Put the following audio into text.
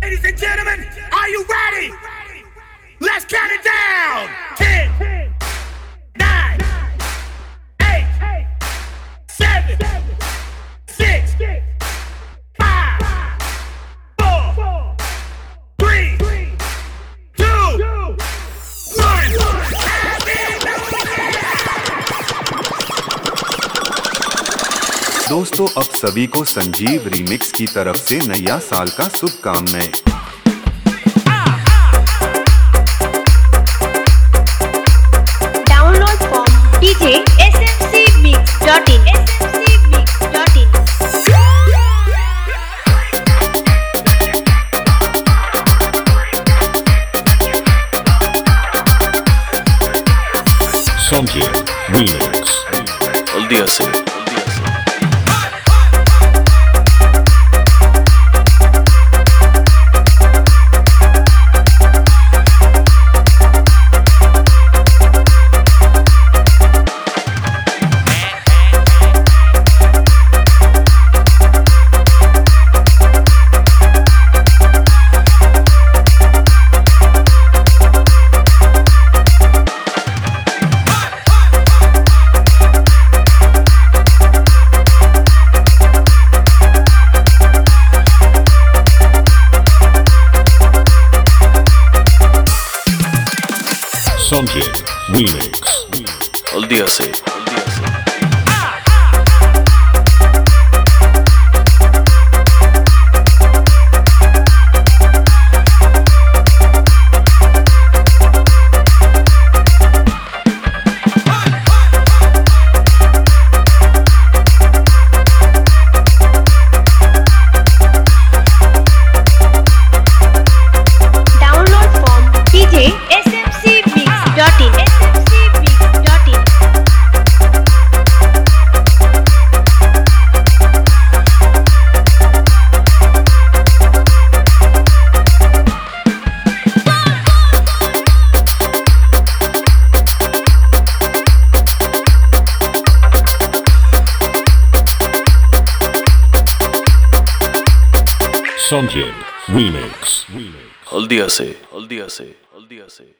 Ladies and gentlemen, are you ready? Let's count it down. 10, 9, 8, 7, 6, 5, 4, 3, 2, 1. दोस्तों, अब सभी को संजीव रीमिक्स की तरफ से नया साल का शुभकामनाएं। Download from djsmcmix.in. Sanjay Remix. Haldia से Sanjay Remix. हल्दिया से Download from djsmcmix.in. Sanjay Remix. Haldia से